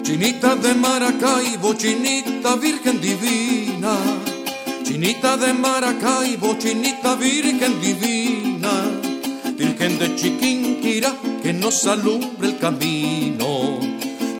Chinita de Maracaibo, chinita virgen divina. Chinita de Maracaibo, chinita virgen divina. Virgen de Chiquinquirá, que nos alumbre el camino.